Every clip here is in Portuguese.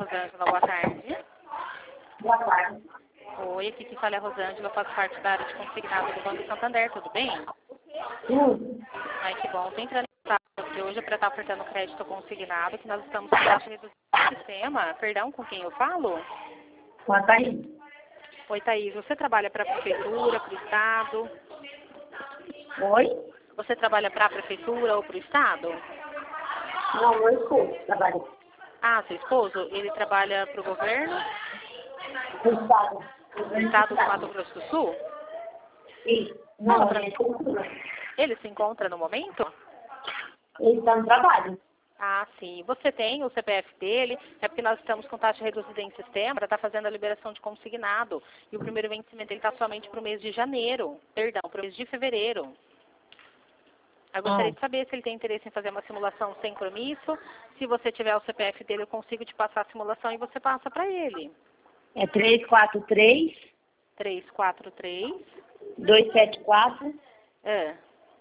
Rosângela, boa tarde. Boa tarde. Oi, aqui quem fala é a Rosângela, eu faço parte da área de consignado do Banco Santander, tudo bem? Ai, que bom. Tô entrando em contato porque hoje para estar ofertando crédito consignado, que nós estamos com taxa reduzida no sistema. Perdão, com quem eu falo? Boa tarde. Oi, Thaís, você trabalha para a prefeitura, para o estado? Oi? Você trabalha para a prefeitura ou para o estado? Não, meu esposo trabalha. Ah, seu esposo, ele trabalha para o governo? No estado. No estado do Mato Grosso do Sul? Sim. Não, ele é cultura. Ele se encontra no momento? Ele está no trabalho. Ah, sim. Você tem o CPF dele? É porque nós estamos com taxa reduzida em sistema para estar fazendo a liberação de consignado. E o primeiro vencimento está somente para o mês de janeiro. Perdão, para o mês de fevereiro. Eu gostaria de saber se ele tem interesse em fazer uma simulação sem compromisso. Se você tiver o CPF dele, eu consigo te passar a simulação e você passa para ele. É 343 343 274 é.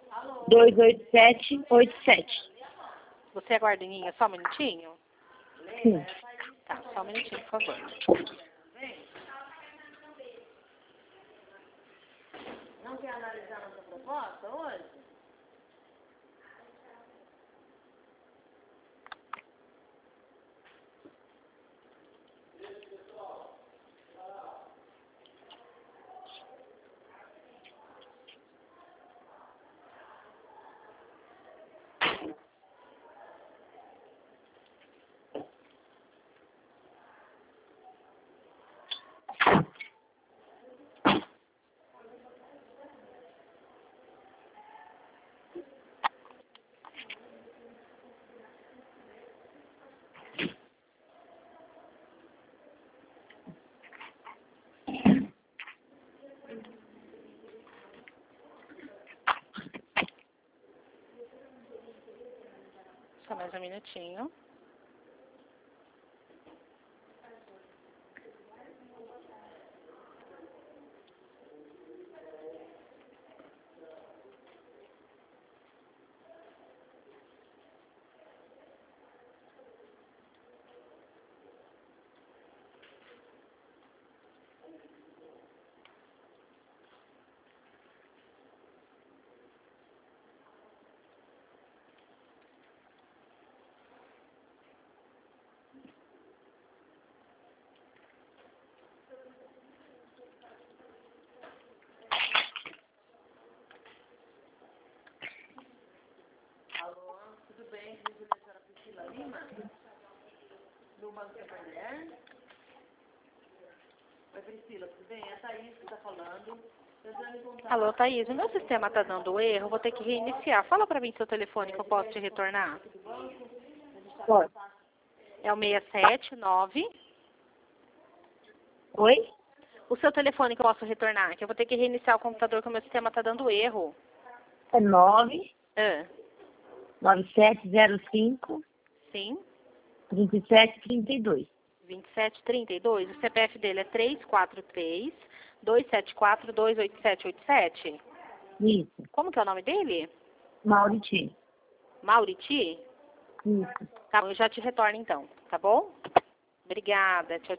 28787. Você aguarda em linha só um minutinho? Sim. Tá, só um minutinho, por favor. Não quer analisar nossa proposta hoje? Só mais um minutinho. Alô, tudo bem? Diz a senhora Priscila Lima, do Banco Santander. Oi, Priscila, tudo bem? É a Thaís que está falando. Alô, Thaís, o meu sistema está dando erro, vou ter que reiniciar. Fala para mim seu telefone que eu posso te retornar. Pode. É o 679. Oi? O seu telefone que eu posso retornar, que eu vou ter que reiniciar o computador que o meu sistema está dando erro. É 9 Ah, 9705 sim, 2732. 2732. O CPF dele é 343 274 28787. Isso. Como que é o nome dele? Mauriti. Mauriti? Isso. Tá bom, eu já te retorno então, tá bom? Obrigada, tchau.